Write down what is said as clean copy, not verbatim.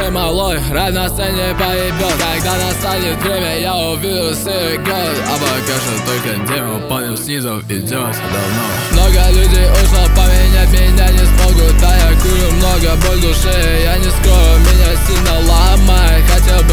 ты малой, рай на сцене поебёт. Когда настанет время, я увижу свой год. А пока что только демо, понял, снизу идет давно. Много людей ушло, поменять меня не смогут. Да я курю много, боль в душе, я не скрою, меня сильно ломает. Хотел